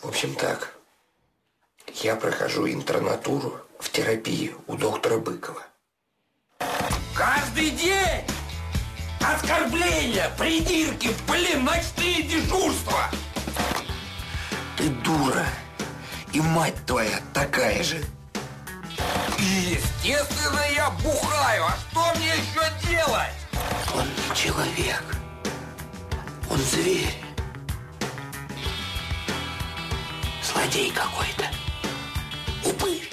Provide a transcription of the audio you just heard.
В общем так, я прохожу интернатуру в терапии у доктора Быкова. Каждый день оскорбления, придирки, блин, ночные дежурства. Ты дура, и мать твоя такая же. Естественно, я бухаю, а что мне еще делать? Он не человек, он зверь. Злодей какой-то. Упырь.